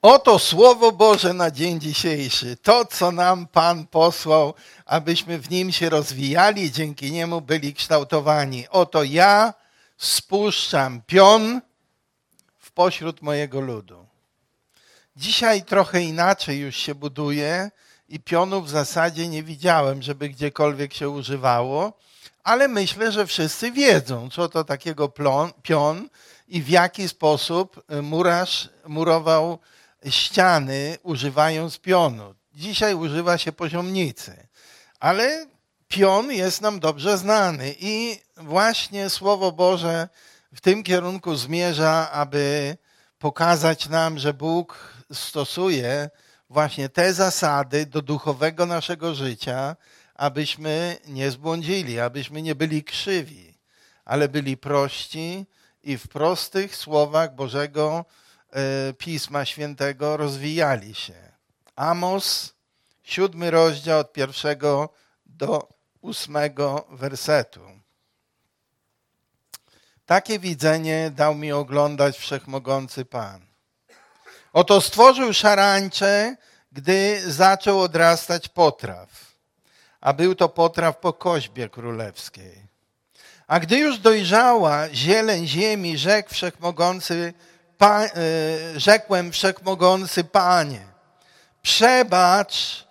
Oto Słowo Boże na dzień dzisiejszy. To, co nam Pan posłał, abyśmy w nim się rozwijali, dzięki niemu byli kształtowani. Oto ja spuszczam pion w pośród mojego ludu. Dzisiaj trochę inaczej już się buduje i pionu w zasadzie nie widziałem, żeby gdziekolwiek się używało, ale myślę, że wszyscy wiedzą, co to takiego pion i w jaki sposób murarz murował ściany używając pionu. Dzisiaj używa się poziomnicy, ale pion jest nam dobrze znany i właśnie Słowo Boże w tym kierunku zmierza, aby pokazać nam, że Bóg stosuje właśnie te zasady do duchowego naszego życia, abyśmy nie zbłądzili, abyśmy nie byli krzywi, ale byli prości i w prostych słowach Bożego Pisma Świętego rozwijali się. Amos, 7 rozdział od 1 do 8 wersetu. Takie widzenie dał mi oglądać Wszechmogący Pan. Oto stworzył szarańcze, gdy zaczął odrastać potraw, a był to potraw po koźbie królewskiej. A gdy już dojrzała zieleń ziemi, rzekłem Wszechmogący Panie, przebacz,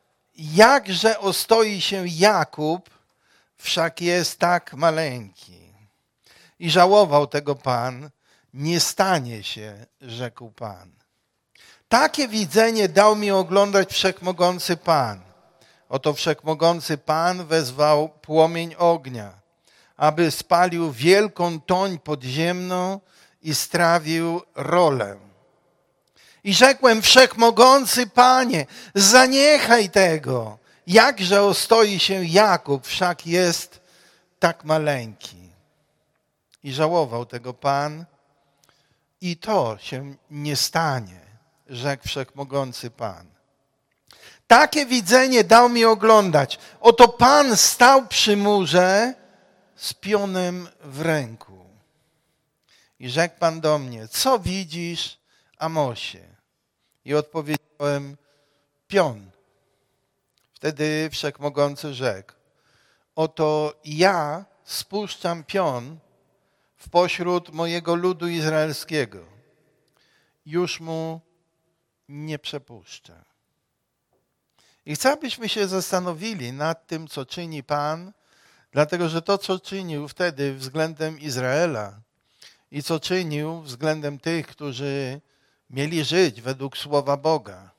jakże ostoi się Jakub, wszak jest tak maleńki. I żałował tego Pan, nie stanie się, rzekł Pan. Takie widzenie dał mi oglądać Wszechmogący Pan. Oto Wszechmogący Pan wezwał płomień ognia, aby spalił wielką toń podziemną i strawił rolę. I rzekłem, Wszechmogący Panie, zaniechaj tego, jakże ostoi się Jakub, wszak jest tak maleńki. I żałował tego Pan, i to się nie stanie, rzekł Wszechmogący Pan. Takie widzenie dał mi oglądać. Oto Pan stał przy murze z pionem w ręku. I rzekł Pan do mnie, co widzisz, Amosie? I odpowiedziałem, pion. Wtedy Wszechmogący rzekł, oto ja spuszczam pion w pośród mojego ludu izraelskiego. Już mu nie przepuszczę. I chcę, abyśmy się zastanowili nad tym, co czyni Pan, dlatego że to, co czynił wtedy względem Izraela i co czynił względem tych, którzy mieli żyć według Słowa Boga,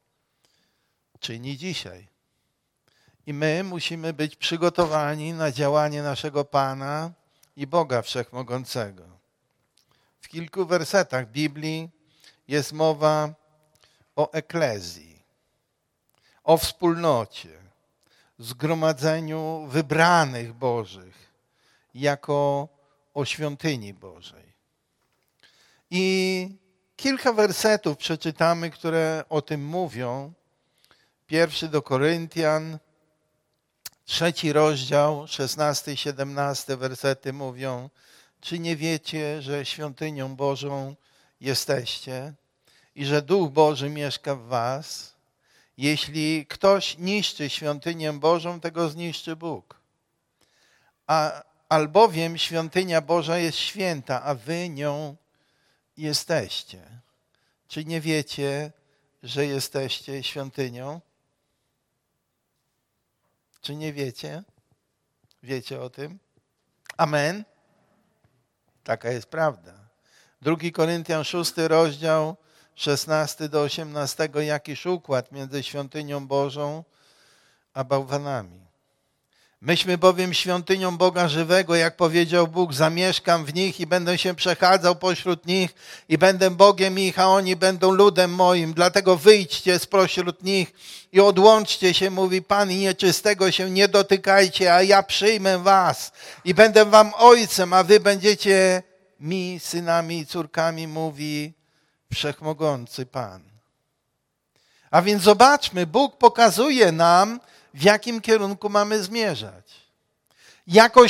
czyni dzisiaj. I my musimy być przygotowani na działanie naszego Pana i Boga Wszechmogącego. W kilku wersetach Biblii jest mowa o eklezji, o wspólnocie, zgromadzeniu wybranych Bożych, jako o świątyni Bożej. I kilka wersetów przeczytamy, które o tym mówią. 1 do Koryntian, 3 rozdział, 16 i 17 wersety mówią, czy nie wiecie, że świątynią Bożą jesteście i że Duch Boży mieszka w was? Jeśli ktoś niszczy świątynię Bożą, tego zniszczy Bóg. Albowiem świątynia Boża jest święta, a wy nią jesteście. Czy nie wiecie, że jesteście świątynią? Czy nie wiecie? Wiecie o tym? Amen? Taka jest prawda. 2 Koryntian 6 rozdział, 16 do 18, jakiż układ między świątynią Bożą a bałwanami. Myśmy bowiem świątynią Boga żywego, jak powiedział Bóg, zamieszkam w nich i będę się przechadzał pośród nich i będę Bogiem ich, a oni będą ludem moim. Dlatego wyjdźcie spośród nich i odłączcie się, mówi Pan, i nieczystego się nie dotykajcie, a ja przyjmę was i będę wam ojcem, a wy będziecie mi synami i córkami, mówi Wszechmogący Pan. A więc zobaczmy, Bóg pokazuje nam, w jakim kierunku mamy zmierzać. Jako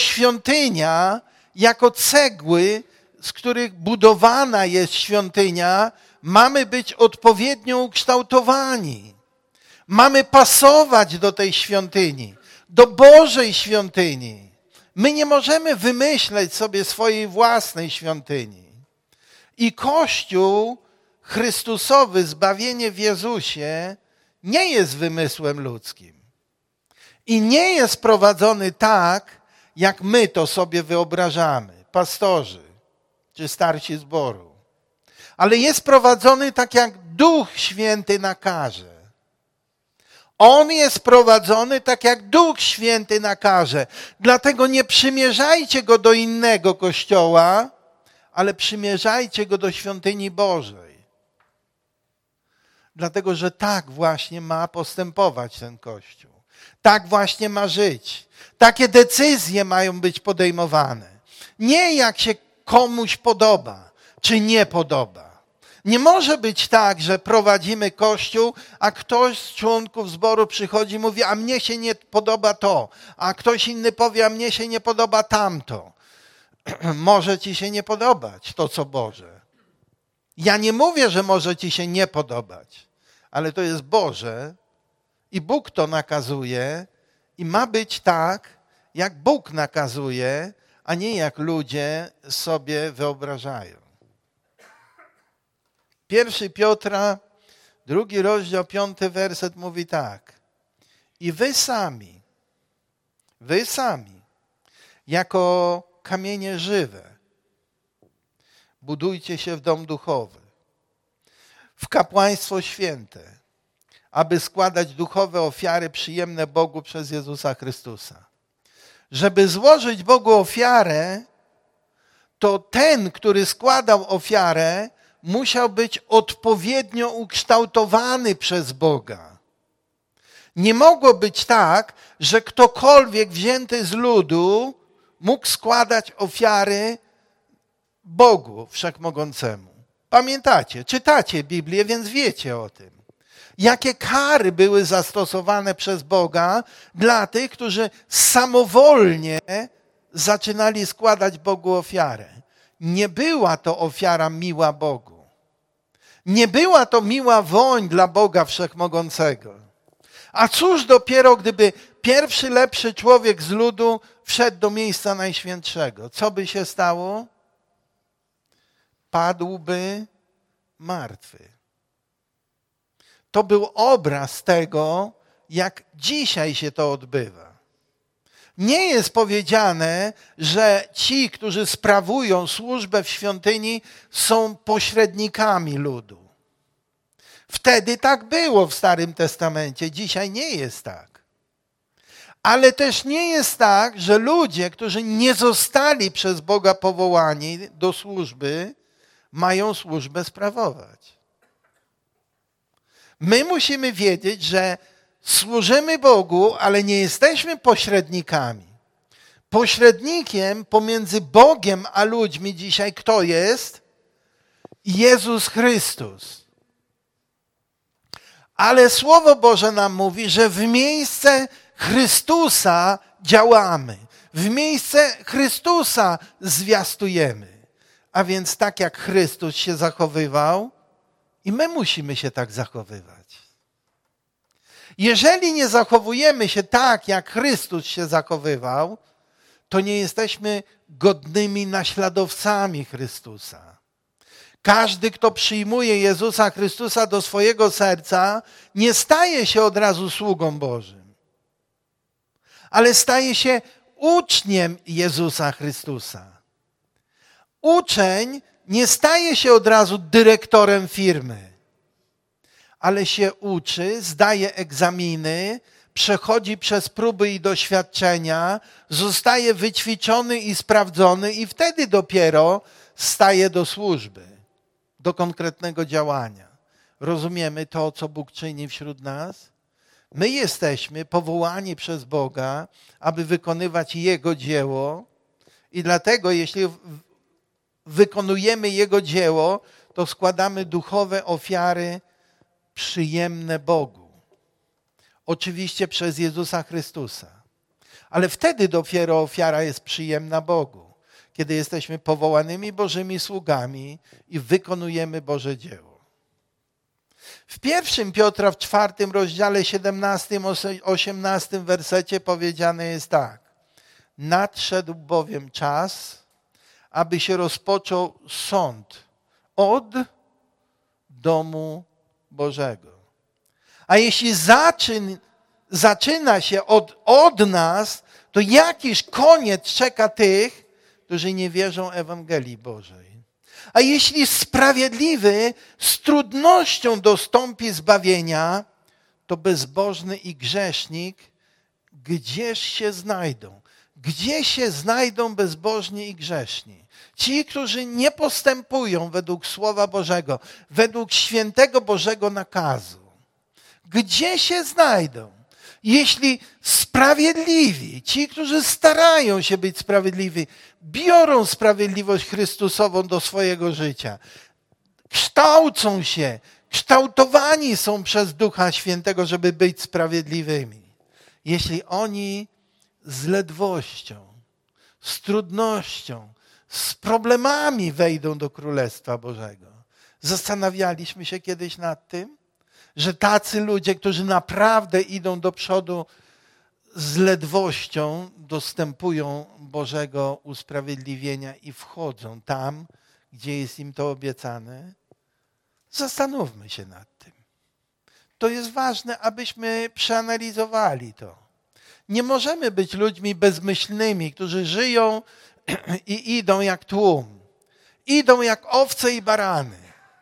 świątynia, jako cegły, z których budowana jest świątynia, mamy być odpowiednio ukształtowani. Mamy pasować do tej świątyni, do Bożej świątyni. My nie możemy wymyśleć sobie swojej własnej świątyni. I Kościół Chrystusowy, zbawienie w Jezusie, nie jest wymysłem ludzkim. I nie jest prowadzony tak, jak my to sobie wyobrażamy, pastorzy czy starsi zboru. Ale jest prowadzony tak, jak Duch Święty nakaże. On jest prowadzony tak, jak Duch Święty nakaże. Dlatego nie przymierzajcie go do innego kościoła, ale przymierzajcie go do świątyni Bożej. Dlatego, że tak właśnie ma postępować ten Kościół. Tak właśnie ma żyć. Takie decyzje mają być podejmowane. Nie jak się komuś podoba, czy nie podoba. Nie może być tak, że prowadzimy Kościół, a ktoś z członków zboru przychodzi i mówi, a mnie się nie podoba to, a ktoś inny powie, a mnie się nie podoba tamto. Może ci się nie podobać to, co Boże. Ja nie mówię, że może ci się nie podobać, ale to jest Boże i Bóg to nakazuje i ma być tak, jak Bóg nakazuje, a nie jak ludzie sobie wyobrażają. 1 Piotra, 2 rozdział, 5 werset mówi tak. I wy sami, jako kamienie żywe, budujcie się w dom duchowy, w kapłaństwo święte, aby składać duchowe ofiary przyjemne Bogu przez Jezusa Chrystusa. Żeby złożyć Bogu ofiarę, to ten, który składał ofiarę, musiał być odpowiednio ukształtowany przez Boga. Nie mogło być tak, że ktokolwiek wzięty z ludu mógł składać ofiary Bogu Wszechmogącemu. Pamiętacie, czytacie Biblię, więc wiecie o tym. Jakie kary były zastosowane przez Boga dla tych, którzy samowolnie zaczynali składać Bogu ofiarę. Nie była to ofiara miła Bogu. Nie była to miła woń dla Boga Wszechmogącego. A cóż dopiero, gdyby pierwszy lepszy człowiek z ludu wszedł do miejsca najświętszego. Co by się stało? Padłby martwy. To był obraz tego, jak dzisiaj się to odbywa. Nie jest powiedziane, że ci, którzy sprawują służbę w świątyni, są pośrednikami ludu. Wtedy tak było w Starym Testamencie, dzisiaj nie jest tak. Ale też nie jest tak, że ludzie, którzy nie zostali przez Boga powołani do służby, mają służbę sprawować. My musimy wiedzieć, że służymy Bogu, ale nie jesteśmy pośrednikami. Pośrednikiem pomiędzy Bogiem a ludźmi dzisiaj kto jest? Jezus Chrystus. Ale Słowo Boże nam mówi, że w miejsce Chrystusa działamy. W miejsce Chrystusa zwiastujemy. A więc tak jak Chrystus się zachowywał, i my musimy się tak zachowywać. Jeżeli nie zachowujemy się tak, jak Chrystus się zachowywał, to nie jesteśmy godnymi naśladowcami Chrystusa. Każdy, kto przyjmuje Jezusa Chrystusa do swojego serca, nie staje się od razu sługą Bożym, ale staje się uczniem Jezusa Chrystusa. Uczeń nie staje się od razu dyrektorem firmy, ale się uczy, zdaje egzaminy, przechodzi przez próby i doświadczenia, zostaje wyćwiczony i sprawdzony i wtedy dopiero staje do służby, do konkretnego działania. Rozumiemy to, co Bóg czyni wśród nas? My jesteśmy powołani przez Boga, aby wykonywać Jego dzieło i dlatego, jeśli wykonujemy Jego dzieło, to składamy duchowe ofiary przyjemne Bogu. Oczywiście przez Jezusa Chrystusa. Ale wtedy dopiero ofiara jest przyjemna Bogu, kiedy jesteśmy powołanymi Bożymi sługami i wykonujemy Boże dzieło. W 1 Piotra w 4 rozdziale 17, 18 wersecie powiedziane jest tak. Nadszedł bowiem czas, aby się rozpoczął sąd od domu Bożego. A jeśli zaczyna się od nas, to jakiż koniec czeka tych, którzy nie wierzą Ewangelii Bożej. A jeśli sprawiedliwy z trudnością dostąpi zbawienia, to bezbożny i grzesznik gdzież się znajdą? Gdzie się znajdą bezbożni i grzeszni? Ci, którzy nie postępują według Słowa Bożego, według świętego Bożego nakazu. Gdzie się znajdą? Jeśli sprawiedliwi, ci, którzy starają się być sprawiedliwi, biorą sprawiedliwość Chrystusową do swojego życia, kształcą się, kształtowani są przez Ducha Świętego, żeby być sprawiedliwymi. Jeśli oni z ledwością, z trudnością, z problemami wejdą do Królestwa Bożego. Zastanawialiśmy się kiedyś nad tym, że tacy ludzie, którzy naprawdę idą do przodu z ledwością, dostępują Bożego usprawiedliwienia i wchodzą tam, gdzie jest im to obiecane. Zastanówmy się nad tym. To jest ważne, abyśmy przeanalizowali to. Nie możemy być ludźmi bezmyślnymi, którzy żyją i idą jak tłum. Idą jak owce i barany.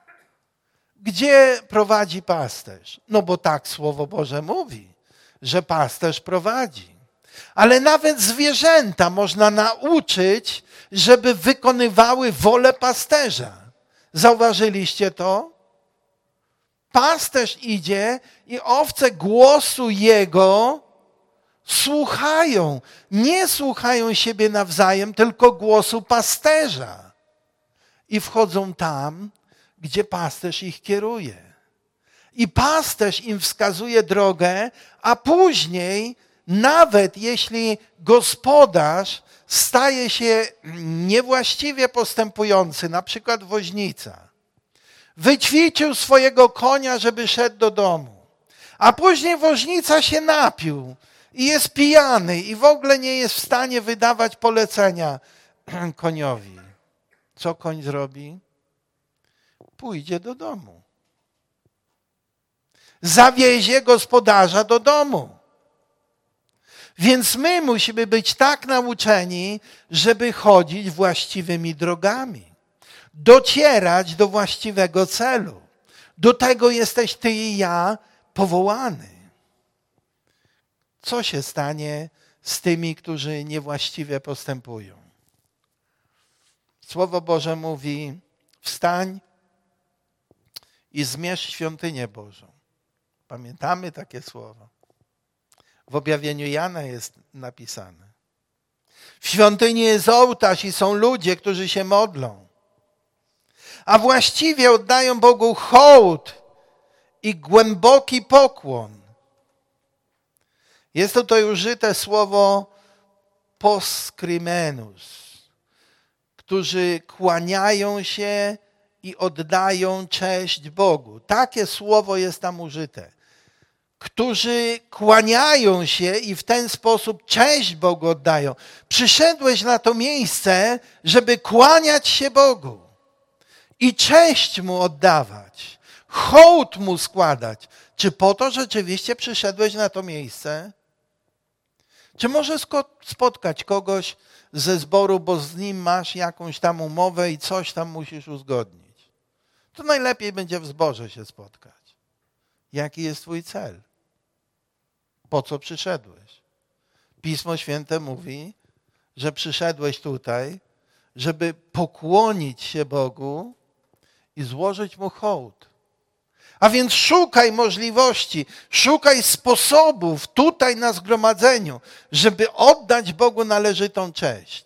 Gdzie prowadzi pasterz? No bo tak Słowo Boże mówi, że pasterz prowadzi. Ale nawet zwierzęta można nauczyć, żeby wykonywały wolę pasterza. Zauważyliście to? Pasterz idzie i owce głosu jego słuchają. Nie słuchają siebie nawzajem, tylko głosu pasterza. I wchodzą tam, gdzie pasterz ich kieruje. I pasterz im wskazuje drogę, a później, nawet jeśli gospodarz staje się niewłaściwie postępujący, na przykład woźnica, wyćwiczył swojego konia, żeby szedł do domu, a później woźnica się napił i jest pijany i w ogóle nie jest w stanie wydawać polecenia koniowi. Co koń zrobi? Pójdzie do domu. Zawiezie gospodarza do domu. Więc my musimy być tak nauczeni, żeby chodzić właściwymi drogami. Docierać do właściwego celu. Do tego jesteś ty i ja powołany. Co się stanie z tymi, którzy niewłaściwie postępują? Słowo Boże mówi: wstań i zmierz świątynię Bożą. Pamiętamy takie słowo? W objawieniu Jana jest napisane. W świątyni jest ołtarz i są ludzie, którzy się modlą. A właściwie oddają Bogu hołd i głęboki pokłon. Jest tutaj użyte słowo poskrymenus, którzy kłaniają się i oddają cześć Bogu. Takie słowo jest tam użyte. Którzy kłaniają się i w ten sposób cześć Bogu oddają. Przyszedłeś na to miejsce, żeby kłaniać się Bogu i cześć Mu oddawać, hołd Mu składać. Czy po to rzeczywiście przyszedłeś na to miejsce? Czy możesz spotkać kogoś ze zboru, bo z nim masz jakąś tam umowę i coś tam musisz uzgodnić? To najlepiej będzie w zborze się spotkać. Jaki jest twój cel? Po co przyszedłeś? Pismo Święte mówi, że przyszedłeś tutaj, żeby pokłonić się Bogu i złożyć Mu hołd. A więc szukaj możliwości, szukaj sposobów tutaj na zgromadzeniu, żeby oddać Bogu należytą cześć.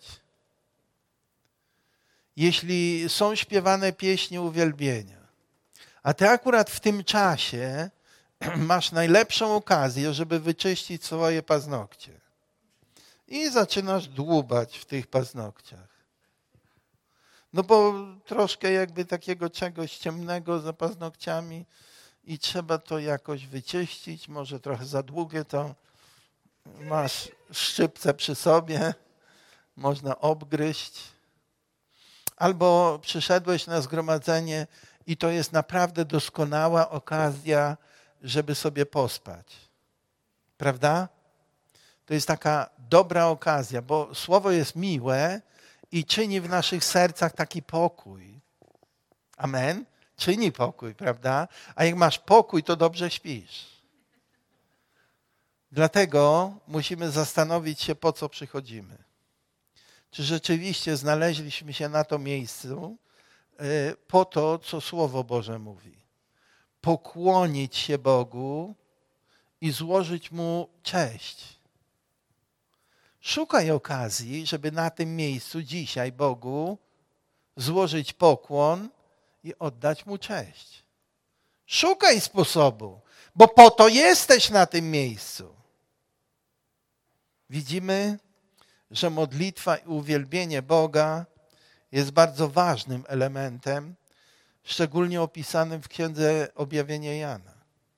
Jeśli są śpiewane pieśni uwielbienia, a ty akurat w tym czasie masz najlepszą okazję, żeby wyczyścić swoje paznokcie i zaczynasz dłubać w tych paznokciach. No bo troszkę jakby takiego czegoś ciemnego za paznokciami i trzeba to jakoś wyczyścić. Może trochę za długie to masz szczypce przy sobie, można obgryźć. Albo przyszedłeś na zgromadzenie i to jest naprawdę doskonała okazja, żeby sobie pospać. Prawda? To jest taka dobra okazja, bo słowo jest miłe i czyni w naszych sercach taki pokój. Amen? Czyni pokój, prawda? A jak masz pokój, to dobrze śpisz. Dlatego musimy zastanowić się, po co przychodzimy. Czy rzeczywiście znaleźliśmy się na to miejscu po to, co Słowo Boże mówi. Pokłonić się Bogu i złożyć Mu cześć. Szukaj okazji, żeby na tym miejscu dzisiaj Bogu złożyć pokłon i oddać Mu cześć. Szukaj sposobu, bo po to jesteś na tym miejscu. Widzimy, że modlitwa i uwielbienie Boga jest bardzo ważnym elementem, szczególnie opisanym w Księdze Objawienia Jana.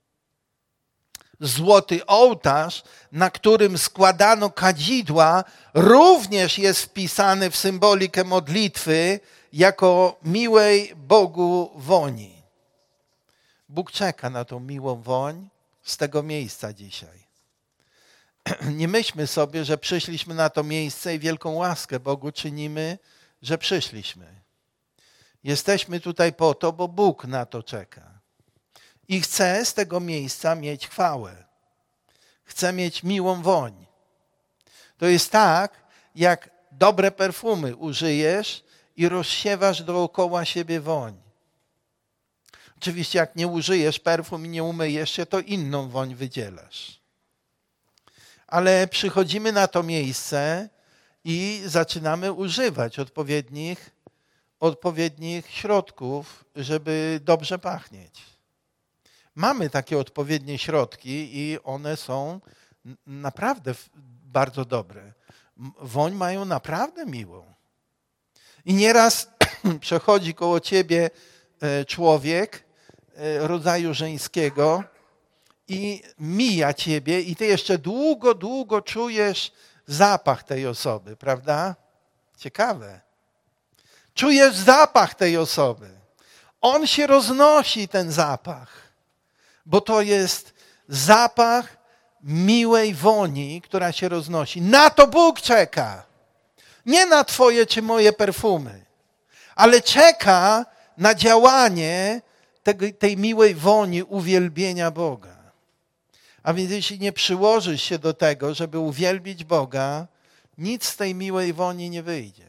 Złoty ołtarz, na którym składano kadzidła, również jest wpisany w symbolikę modlitwy jako miłej Bogu woni. Bóg czeka na tą miłą woń z tego miejsca dzisiaj. Nie myślmy sobie, że przyszliśmy na to miejsce i wielką łaskę Bogu czynimy, że przyszliśmy. Jesteśmy tutaj po to, bo Bóg na to czeka. I chce z tego miejsca mieć chwałę. Chce mieć miłą woń. To jest tak, jak dobre perfumy użyjesz i rozsiewasz dookoła siebie woń. Oczywiście jak nie użyjesz perfum i nie umyjesz się, to inną woń wydzielasz. Ale przychodzimy na to miejsce i zaczynamy używać odpowiednich środków, żeby dobrze pachnieć. Mamy takie odpowiednie środki i one są naprawdę bardzo dobre. Woń mają naprawdę miłą. I nieraz przechodzi koło ciebie człowiek rodzaju żeńskiego i mija ciebie i ty jeszcze długo, długo czujesz zapach tej osoby, prawda? Ciekawe. Czujesz zapach tej osoby. On się roznosi, ten zapach, bo to jest zapach miłej woni, która się roznosi. Na to Bóg czeka. Nie na twoje czy moje perfumy, ale czeka na działanie tej miłej woni uwielbienia Boga. A więc jeśli nie przyłożysz się do tego, żeby uwielbić Boga, nic z tej miłej woni nie wyjdzie.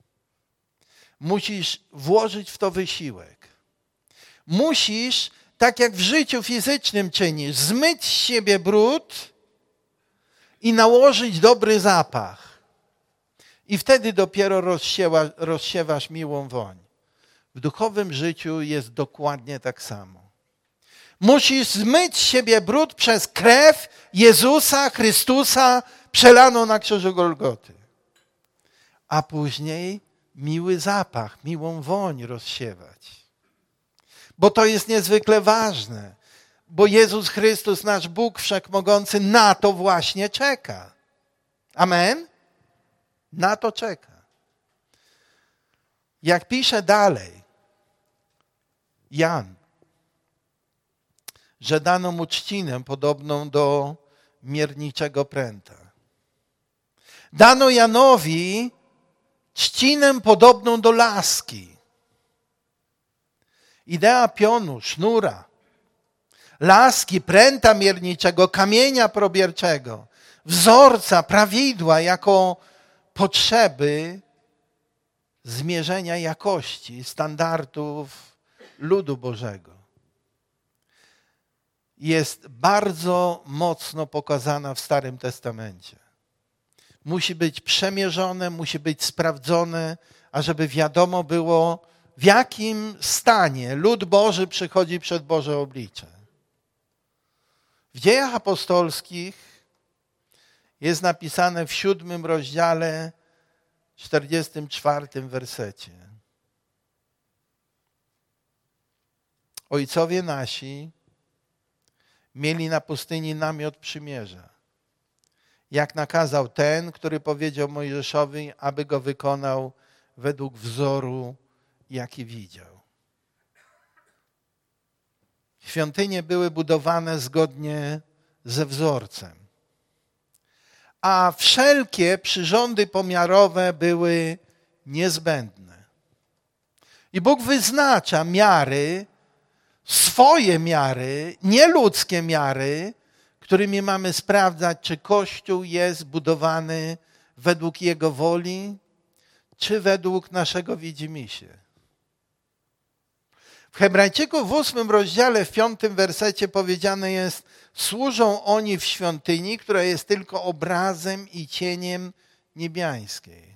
Musisz włożyć w to wysiłek. Musisz, tak jak w życiu fizycznym czynisz, zmyć z siebie brud i nałożyć dobry zapach. I wtedy dopiero rozsiewasz miłą woń. W duchowym życiu jest dokładnie tak samo. Musisz zmyć z siebie brud przez krew Jezusa Chrystusa przelaną na krzyżu Golgoty. A później miły zapach, miłą woń rozsiewać. Bo to jest niezwykle ważne. Bo Jezus Chrystus, nasz Bóg Wszechmogący, na to właśnie czeka. Amen? Na to czeka. Jak pisze dalej Jan, że dano mu trzcinę podobną do mierniczego pręta. Dano Janowi trzcinę podobną do laski. Idea pionu, sznura, laski, pręta mierniczego, kamienia probierczego, wzorca, prawidła jako potrzeby zmierzenia jakości, standardów ludu Bożego. Jest bardzo mocno pokazana w Starym Testamencie. Musi być przemierzone, musi być sprawdzone, ażeby wiadomo było, w jakim stanie lud Boży przychodzi przed Boże oblicze. W Dziejach Apostolskich jest napisane w 7 rozdziale, 44 wersecie. Ojcowie nasi mieli na pustyni namiot przymierza. Jak nakazał ten, który powiedział Mojżeszowi, aby go wykonał według wzoru, jaki widział. Świątynie były budowane zgodnie ze wzorcem, a wszelkie przyrządy pomiarowe były niezbędne. I Bóg wyznacza miary, swoje miary, nie ludzkie miary, którymi mamy sprawdzać, czy Kościół jest budowany według Jego woli, czy według naszego widzimisię. W Hebrajczyków w 8 rozdziale, w 5 wersecie powiedziane jest: służą oni w świątyni, która jest tylko obrazem i cieniem niebiańskiej.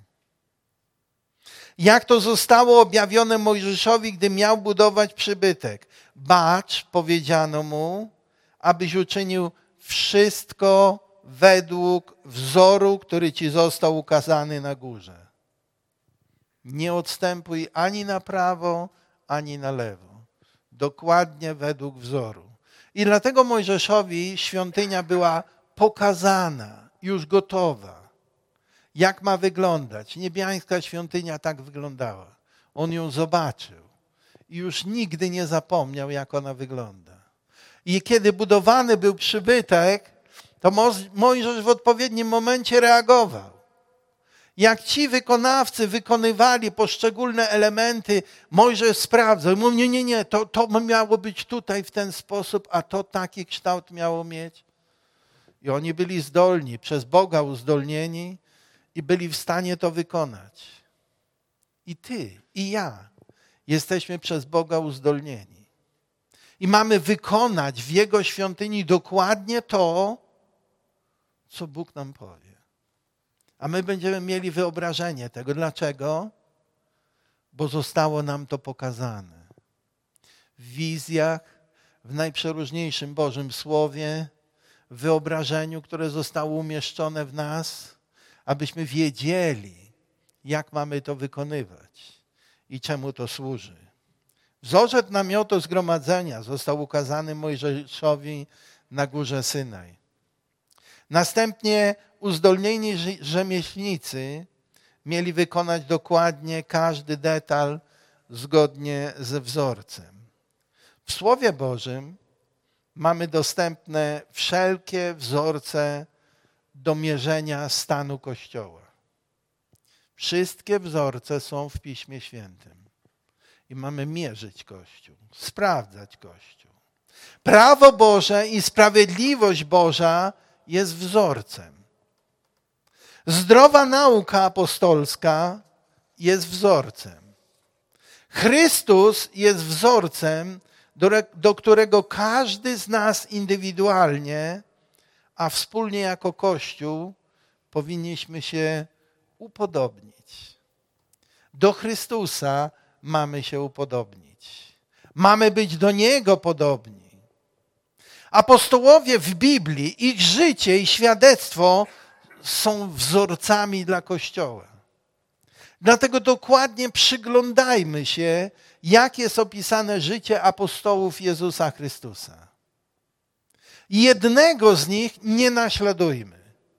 Jak to zostało objawione Mojżeszowi, gdy miał budować przybytek? Bacz, powiedziano mu, abyś uczynił wszystko według wzoru, który ci został ukazany na górze. Nie odstępuj ani na prawo, ani na lewo. Dokładnie według wzoru. I dlatego Mojżeszowi świątynia była pokazana, już gotowa. Jak ma wyglądać? Niebiańska świątynia tak wyglądała. On ją zobaczył i już nigdy nie zapomniał, jak ona wygląda. I kiedy budowany był przybytek, to Mojżesz w odpowiednim momencie reagował. Jak ci wykonawcy wykonywali poszczególne elementy, Mojżesz sprawdzał. Mówił, nie, to miało być tutaj w ten sposób, a to taki kształt miało mieć. I oni byli zdolni, przez Boga uzdolnieni i byli w stanie to wykonać. I ty, i ja jesteśmy przez Boga uzdolnieni. I mamy wykonać w Jego świątyni dokładnie to, co Bóg nam powie. A my będziemy mieli wyobrażenie tego. Dlaczego? Bo zostało nam to pokazane. W wizjach, w najprzeróżniejszym Bożym Słowie, w wyobrażeniu, które zostało umieszczone w nas, abyśmy wiedzieli, jak mamy to wykonywać i czemu to służy. Wzorzec namiotu zgromadzenia został ukazany Mojżeszowi na górze Synaj. Następnie uzdolnieni rzemieślnicy mieli wykonać dokładnie każdy detal zgodnie ze wzorcem. W Słowie Bożym mamy dostępne wszelkie wzorce do mierzenia stanu Kościoła. Wszystkie wzorce są w Piśmie Świętym. I mamy mierzyć Kościół, sprawdzać Kościół. Prawo Boże i sprawiedliwość Boża jest wzorcem. Zdrowa nauka apostolska jest wzorcem. Chrystus jest wzorcem, do którego każdy z nas indywidualnie, a wspólnie jako Kościół powinniśmy się upodobnić. Do Chrystusa mamy się upodobnić. Mamy być do Niego podobni. Apostołowie w Biblii, ich życie i świadectwo są wzorcami dla Kościoła. Dlatego dokładnie przyglądajmy się, jak jest opisane życie apostołów Jezusa Chrystusa. Jednego z nich nie naśladujmy.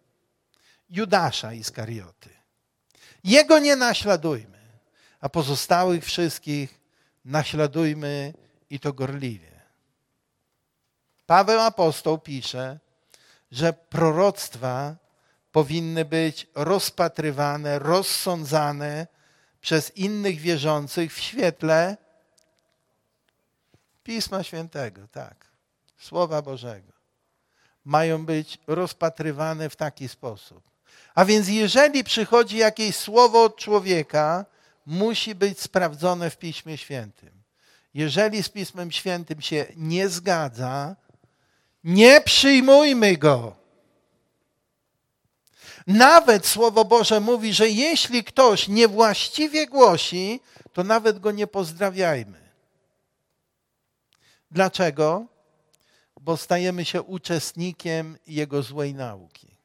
Judasza Iskarioty. Jego nie naśladujmy, a pozostałych wszystkich naśladujmy i to gorliwie. Paweł apostoł pisze, że proroctwa powinny być rozpatrywane, rozsądzane przez innych wierzących w świetle Pisma Świętego, tak, Słowa Bożego. Mają być rozpatrywane w taki sposób. A więc jeżeli przychodzi jakieś słowo od człowieka, musi być sprawdzone w Piśmie Świętym. Jeżeli z Pismem Świętym się nie zgadza, nie przyjmujmy go. Nawet Słowo Boże mówi, że jeśli ktoś niewłaściwie głosi, to nawet go nie pozdrawiajmy. Dlaczego? Bo stajemy się uczestnikiem jego złej nauki.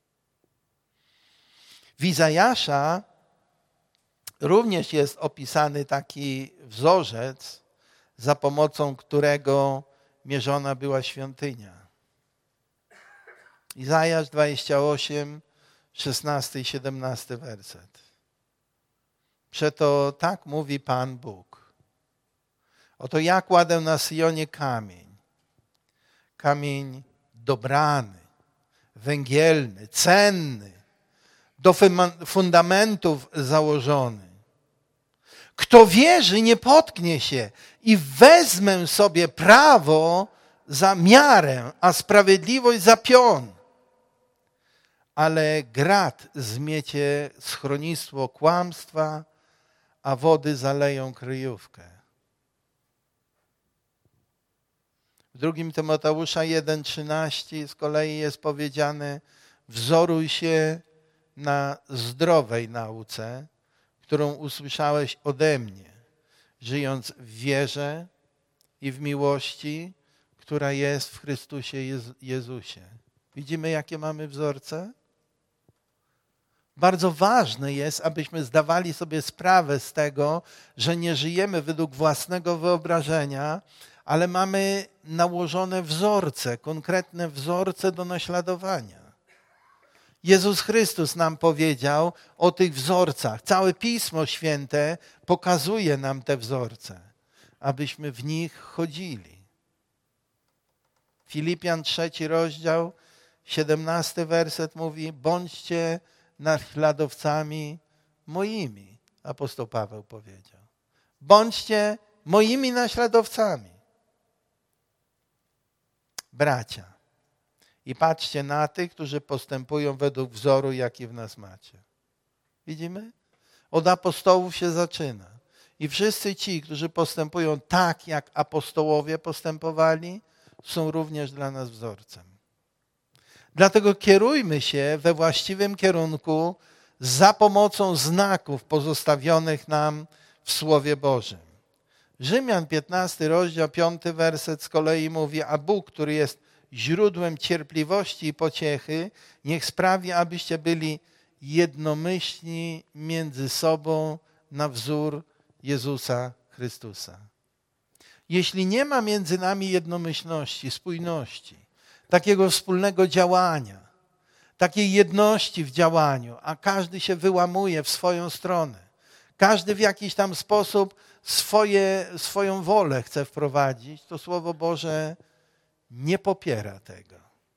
W Izajasza również jest opisany taki wzorzec, za pomocą którego mierzona była świątynia. Izajasz 28, 16 i 17 werset. Przeto tak mówi Pan Bóg. Oto ja kładę na Syjonie kamień. Kamień dobrany, węgielny, cenny, do fundamentów założony. Kto wierzy, nie potknie się i wezmę sobie prawo za miarę, a sprawiedliwość za pion. Ale grat zmiecie schronistwo kłamstwa, a wody zaleją kryjówkę. W 2 Tymoteusza 1,13 z kolei jest powiedziane: wzoruj się na zdrowej nauce, którą usłyszałeś ode mnie, żyjąc w wierze i w miłości, która jest w Chrystusie Jezusie. Widzimy, jakie mamy wzorce? Bardzo ważne jest, abyśmy zdawali sobie sprawę z tego, że nie żyjemy według własnego wyobrażenia, ale mamy nałożone wzorce, konkretne wzorce do naśladowania. Jezus Chrystus nam powiedział o tych wzorcach. Całe Pismo Święte pokazuje nam te wzorce, abyśmy w nich chodzili. Filipian 3 rozdział, 17 werset mówi: bądźcie naśladowcami moimi, apostoł Paweł powiedział. Bądźcie moimi naśladowcami. Bracia, i patrzcie na tych, którzy postępują według wzoru, jaki w nas macie. Widzimy? Od apostołów się zaczyna. I wszyscy ci, którzy postępują tak, jak apostołowie postępowali, są również dla nas wzorcem. Dlatego kierujmy się we właściwym kierunku za pomocą znaków pozostawionych nam w Słowie Bożym. Rzymian 15 rozdział 5 werset z kolei mówi: a Bóg, który jest źródłem cierpliwości i pociechy, niech sprawi, abyście byli jednomyślni między sobą na wzór Jezusa Chrystusa. Jeśli nie ma między nami jednomyślności, spójności, takiego wspólnego działania, takiej jedności w działaniu, a każdy się wyłamuje w swoją stronę, każdy w jakiś tam sposób swoją wolę chce wprowadzić, to Słowo Boże nie popiera tego.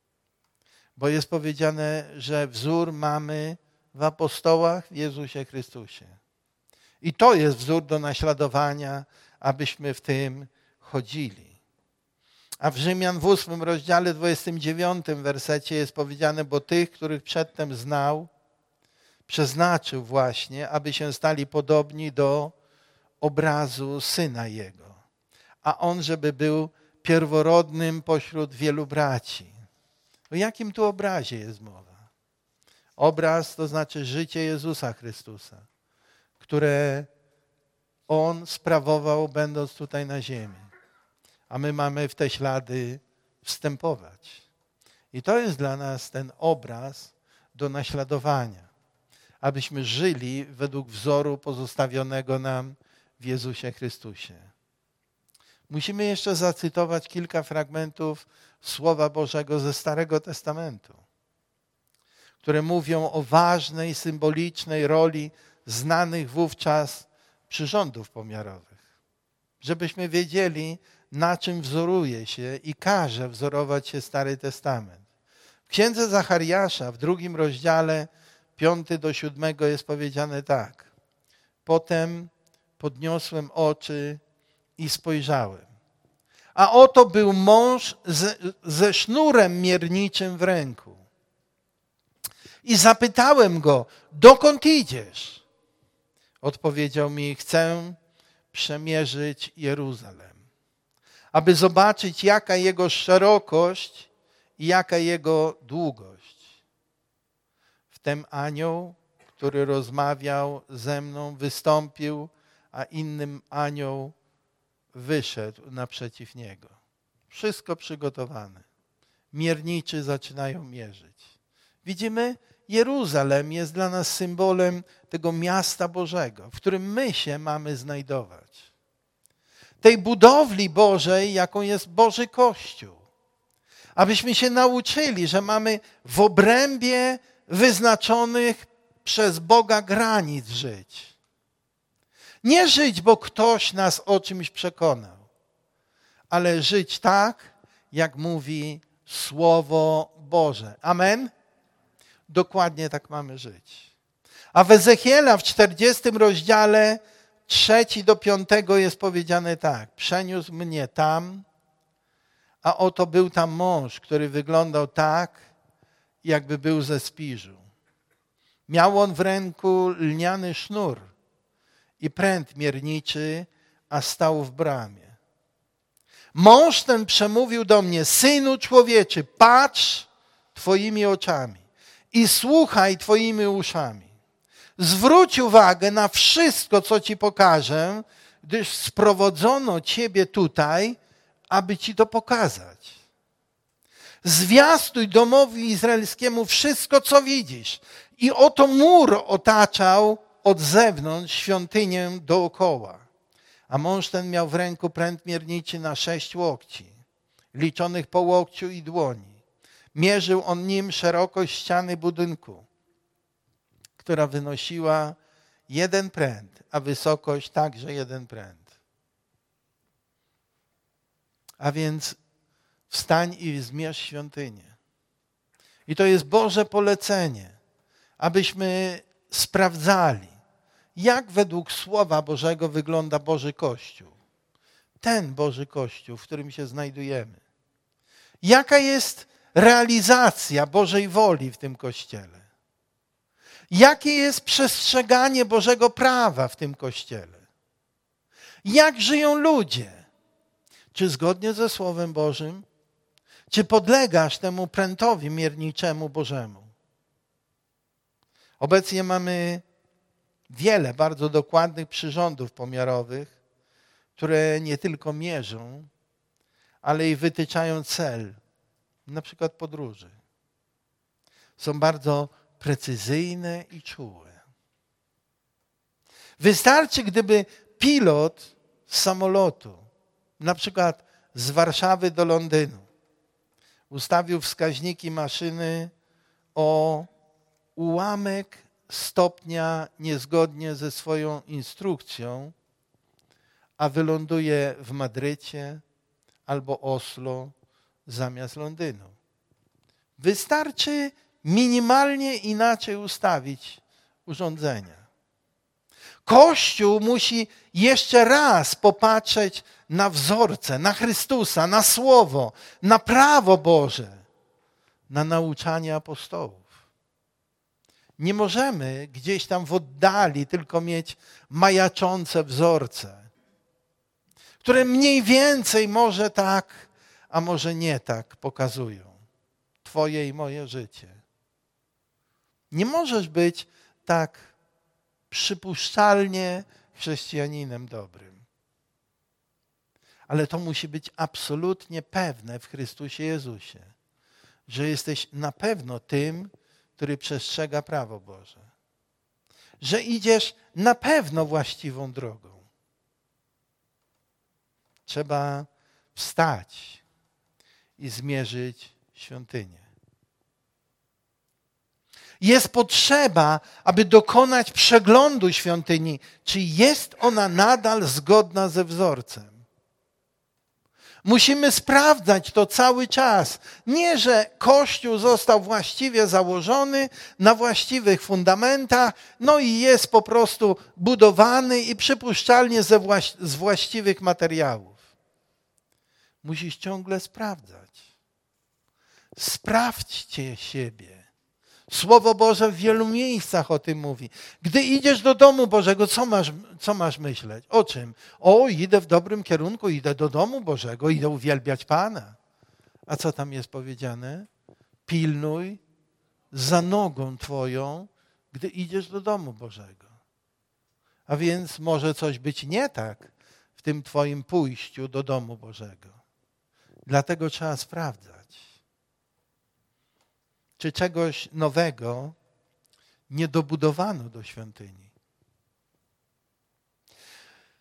Bo jest powiedziane, że wzór mamy w apostołach, w Jezusie Chrystusie. I to jest wzór do naśladowania, abyśmy w tym chodzili. A w Rzymian w 8 rozdziale 29 wersecie jest powiedziane: bo tych, których przedtem znał, przeznaczył właśnie, aby się stali podobni do obrazu Syna Jego. A On, żeby był pierworodnym pośród wielu braci. O jakim tu obrazie jest mowa? Obraz to znaczy życie Jezusa Chrystusa, które On sprawował, będąc tutaj na ziemi. A my mamy w te ślady wstępować. I to jest dla nas ten obraz do naśladowania, abyśmy żyli według wzoru pozostawionego nam w Jezusie Chrystusie. Musimy jeszcze zacytować kilka fragmentów Słowa Bożego ze Starego Testamentu, które mówią o ważnej, symbolicznej roli znanych wówczas przyrządów pomiarowych. Żebyśmy wiedzieli, na czym wzoruje się i każe wzorować się Stary Testament. W Księdze Zachariasza w 2 rozdziale 5 do 7 jest powiedziane tak: potem podniosłem oczy i spojrzałem, a oto był mąż ze sznurem mierniczym w ręku. I zapytałem go: dokąd idziesz? Odpowiedział mi: chcę przemierzyć Jeruzalem, aby zobaczyć, jaka jego szerokość i jaka jego długość. Wtem anioł, który rozmawiał ze mną, wystąpił, a innym anioł wyszedł naprzeciw niego. Wszystko przygotowane. Mierniczy zaczynają mierzyć. Widzimy, Jeruzalem jest dla nas symbolem tego miasta Bożego, w którym my się mamy znajdować. Tej budowli Bożej, jaką jest Boży Kościół. Abyśmy się nauczyli, że mamy w obrębie wyznaczonych przez Boga granic żyć. Nie żyć, bo ktoś nas o czymś przekonał, ale żyć tak, jak mówi Słowo Boże. Amen? Dokładnie tak mamy żyć. A w Ezechiela w 40 rozdziale 3 do 5 jest powiedziane tak. Przeniósł mnie tam, a oto był tam mąż, który wyglądał tak, jakby był ze spiżu. Miał on w ręku lniany sznur i pręt mierniczy, a stał w bramie. Mąż ten przemówił do mnie: Synu człowieczy, patrz twoimi oczami i słuchaj twoimi uszami. Zwróć uwagę na wszystko, co ci pokażę, gdyż sprowadzono ciebie tutaj, aby ci to pokazać. Zwiastuj domowi izraelskiemu wszystko, co widzisz. I oto mur otaczał od zewnątrz świątynię dookoła. A mąż ten miał w ręku pręt mierniczy na 6 łokci, liczonych po łokciu i dłoni. Mierzył on nim szerokość ściany budynku, która wynosiła 1 pręt, a wysokość także 1 pręt. A więc wstań i zmierz świątynię. I to jest Boże polecenie, abyśmy sprawdzali, jak według Słowa Bożego wygląda Boży Kościół. Ten Boży Kościół, w którym się znajdujemy. Jaka jest realizacja Bożej woli w tym Kościele? Jakie jest przestrzeganie Bożego prawa w tym Kościele? Jak żyją ludzie? Czy zgodnie ze Słowem Bożym? Czy podlegasz temu prętowi mierniczemu Bożemu? Obecnie mamy wiele bardzo dokładnych przyrządów pomiarowych, które nie tylko mierzą, ale i wytyczają cel, na przykład podróży. Są bardzo precyzyjne i czułe. Wystarczy, gdyby pilot z samolotu, na przykład z Warszawy do Londynu, ustawił wskaźniki maszyny o ułamek stopnia niezgodnie ze swoją instrukcją, a wyląduje w Madrycie albo Oslo zamiast Londynu. Wystarczy minimalnie inaczej ustawić urządzenia. Kościół musi jeszcze raz popatrzeć na wzorce, na Chrystusa, na Słowo, na prawo Boże, na nauczanie apostołów. Nie możemy gdzieś tam w oddali tylko mieć majaczące wzorce, które mniej więcej może tak, a może nie tak pokazują twoje i moje życie. Nie możesz być tak przypuszczalnie chrześcijaninem dobrym. Ale to musi być absolutnie pewne w Chrystusie Jezusie, że jesteś na pewno tym, który przestrzega prawo Boże. Że idziesz na pewno właściwą drogą. Trzeba wstać i zmierzyć świątynię. Jest potrzeba, aby dokonać przeglądu świątyni, czy jest ona nadal zgodna ze wzorcem. Musimy sprawdzać to cały czas. Nie, że Kościół został właściwie założony na właściwych fundamentach, no i jest po prostu budowany i przypuszczalnie z właściwych materiałów. Musisz ciągle sprawdzać. Sprawdźcie siebie. Słowo Boże w wielu miejscach o tym mówi. Gdy idziesz do domu Bożego, co masz myśleć? O czym? O, idę w dobrym kierunku, idę do domu Bożego, idę uwielbiać Pana. A co tam jest powiedziane? Pilnuj za nogą twoją, gdy idziesz do domu Bożego. A więc może coś być nie tak w tym twoim pójściu do domu Bożego. Dlatego trzeba sprawdzać. Czy czegoś nowego nie dobudowano do świątyni?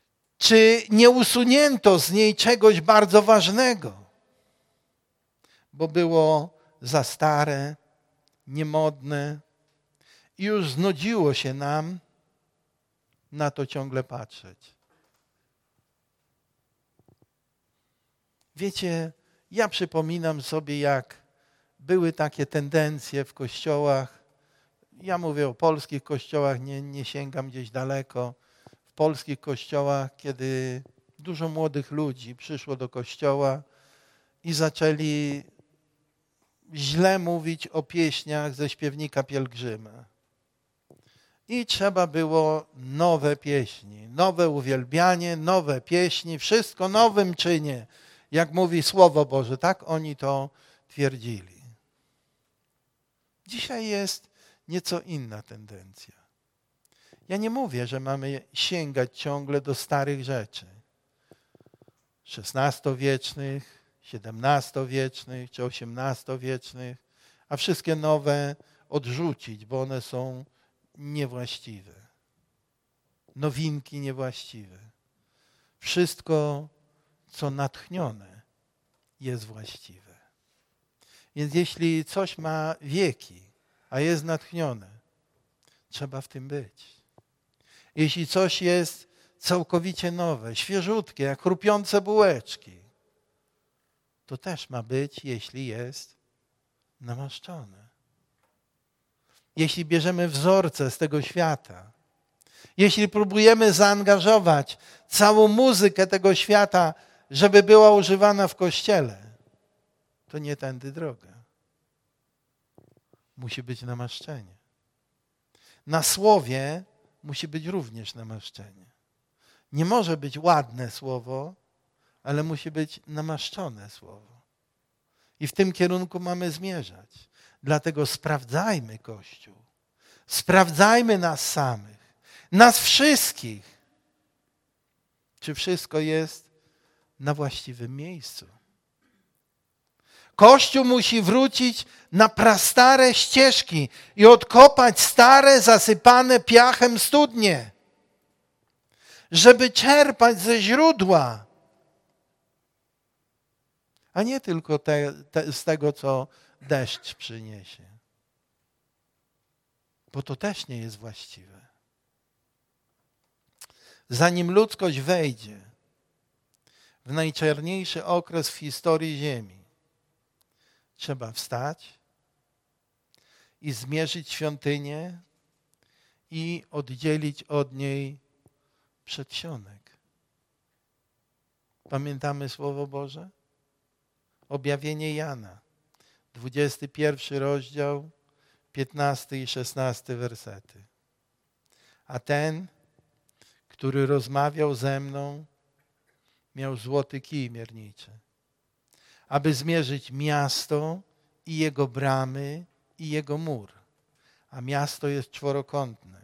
Czy nie usunięto z niej czegoś bardzo ważnego? bo było za stare, niemodne i już znudziło się nam na to ciągle patrzeć. Wiecie, ja przypominam sobie, jak były takie tendencje w kościołach. Ja mówię o polskich kościołach, nie sięgam gdzieś daleko. W polskich kościołach, kiedy dużo młodych ludzi przyszło do kościoła i zaczęli źle mówić o pieśniach ze śpiewnika Pielgrzyma. I trzeba było nowe pieśni, nowe uwielbianie, nowe pieśni, wszystko nowym czynie, jak mówi Słowo Boże. Tak oni to twierdzili. Dzisiaj jest nieco inna tendencja. Ja nie mówię, że mamy sięgać ciągle do starych rzeczy. XVI-wiecznych, XVII-wiecznych czy XVIII-wiecznych, a wszystkie nowe odrzucić, bo one są niewłaściwe. Nowinki niewłaściwe. Wszystko, co natchnione, jest właściwe. Więc jeśli coś ma wieki, a jest natchnione, trzeba w tym być. Jeśli coś jest całkowicie nowe, świeżutkie, jak chrupiące bułeczki, to też ma być, jeśli jest namaszczone. Jeśli bierzemy wzorce z tego świata, jeśli próbujemy zaangażować całą muzykę tego świata, żeby była używana w kościele, to nie tędy droga. Musi być namaszczenie. Na słowie musi być również namaszczenie. Nie może być ładne słowo, ale musi być namaszczone słowo. I w tym kierunku mamy zmierzać. Dlatego sprawdzajmy Kościół. Sprawdzajmy nas samych. Nas wszystkich. Czy wszystko jest na właściwym miejscu. Kościół musi wrócić na prastare ścieżki i odkopać stare, zasypane piachem studnie, żeby czerpać ze źródła, a nie tylko z tego, co deszcz przyniesie. Bo to też nie jest właściwe. Zanim ludzkość wejdzie w najczarniejszy okres w historii Ziemi, trzeba wstać i zmierzyć świątynię i oddzielić od niej przedsionek. Pamiętamy Słowo Boże? Objawienie Jana, 21 rozdział, 15 i 16 wersety. A ten, który rozmawiał ze mną, miał złoty kij mierniczy, aby zmierzyć miasto i jego bramy i jego mur. A miasto jest czworokątne.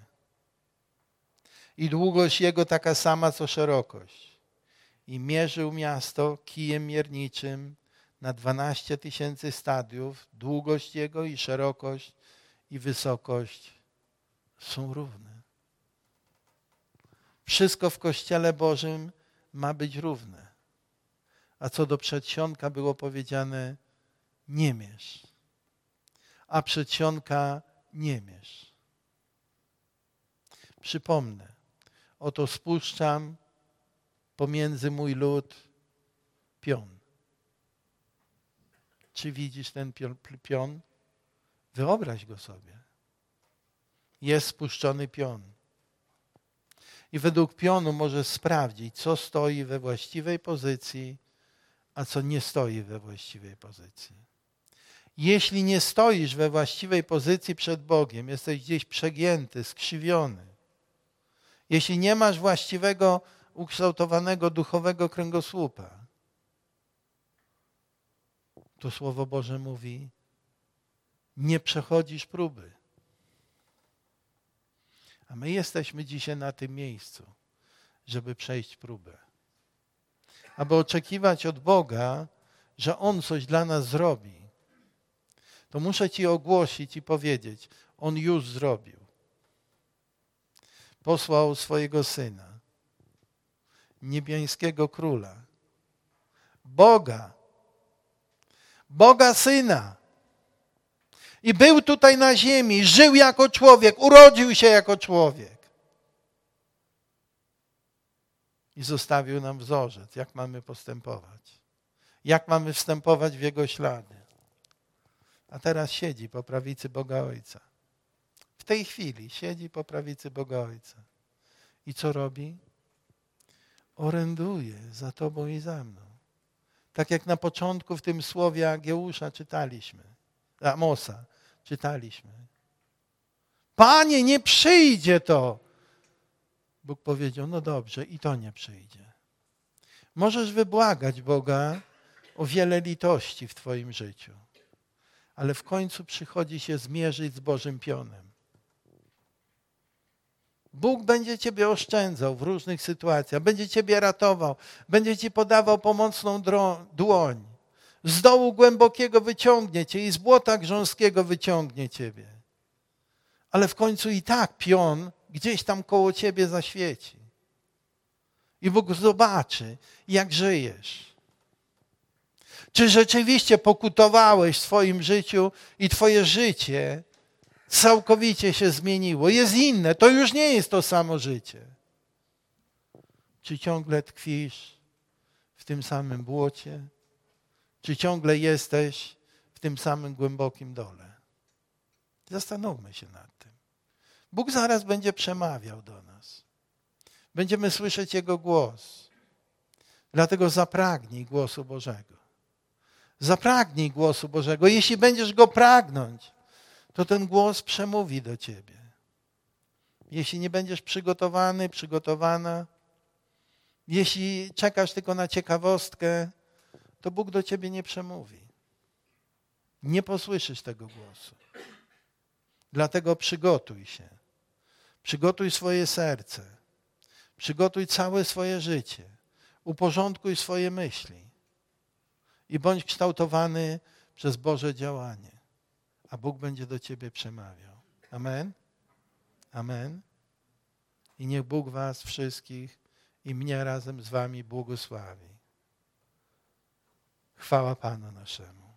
I długość jego taka sama, co szerokość. I mierzył miasto kijem mierniczym na 12 000 stadiów. Długość jego i szerokość i wysokość są równe. Wszystko w Kościele Bożym ma być równe. A co do przedsionka było powiedziane, nie mierz. A przedsionka nie mierz. Przypomnę, oto spuszczam pomiędzy mój lud pion. Czy widzisz ten pion? Wyobraź go sobie. Jest spuszczony pion. I według pionu możesz sprawdzić, co stoi we właściwej pozycji, a co nie stoi we właściwej pozycji. Jeśli nie stoisz we właściwej pozycji przed Bogiem, jesteś gdzieś przegięty, skrzywiony. Jeśli nie masz właściwego, ukształtowanego duchowego kręgosłupa, to Słowo Boże mówi, nie przechodzisz próby. A my jesteśmy dzisiaj na tym miejscu, żeby przejść próbę. Aby oczekiwać od Boga, że On coś dla nas zrobi, to muszę Ci ogłosić i powiedzieć, On już zrobił. Posłał swojego Syna, niebiańskiego Króla, Boga, Boga Syna. I był tutaj na ziemi, żył jako człowiek, urodził się jako człowiek. I zostawił nam wzorzec, jak mamy postępować. Jak mamy wstępować w Jego ślady. A teraz siedzi po prawicy Boga Ojca. W tej chwili siedzi po prawicy Boga Ojca. I co robi? Oręduje za tobą i za mną. Tak jak na początku w tym słowie Ageusza czytaliśmy. Amosa czytaliśmy. Panie, nie przyjdzie to. Bóg powiedział, no dobrze, i to nie przyjdzie. Możesz wybłagać Boga o wiele litości w twoim życiu. Ale w końcu przychodzi się zmierzyć z Bożym pionem. Bóg będzie ciebie oszczędzał w różnych sytuacjach, będzie ciebie ratował, będzie ci podawał pomocną dłoń. Z dołu głębokiego wyciągnie cię i z błota grząskiego wyciągnie ciebie. Ale w końcu i tak pion gdzieś tam koło ciebie zaświeci. I Bóg zobaczy, jak żyjesz. Czy rzeczywiście pokutowałeś w swoim życiu i twoje życie całkowicie się zmieniło. Jest inne, to już nie jest to samo życie. Czy ciągle tkwisz w tym samym błocie? Czy ciągle jesteś w tym samym głębokim dole? Zastanówmy się nad tym. Bóg zaraz będzie przemawiał do nas. Będziemy słyszeć Jego głos. Dlatego zapragnij głosu Bożego. Zapragnij głosu Bożego. Jeśli będziesz Go pragnąć, to ten głos przemówi do ciebie. Jeśli nie będziesz przygotowany, przygotowana, jeśli czekasz tylko na ciekawostkę, to Bóg do ciebie nie przemówi. Nie posłyszysz tego głosu. Dlatego przygotuj się. Przygotuj swoje serce. Przygotuj całe swoje życie. Uporządkuj swoje myśli. I bądź kształtowany przez Boże działanie. A Bóg będzie do ciebie przemawiał. Amen? Amen. I niech Bóg was wszystkich i mnie razem z wami błogosławi. Chwała Panu naszemu.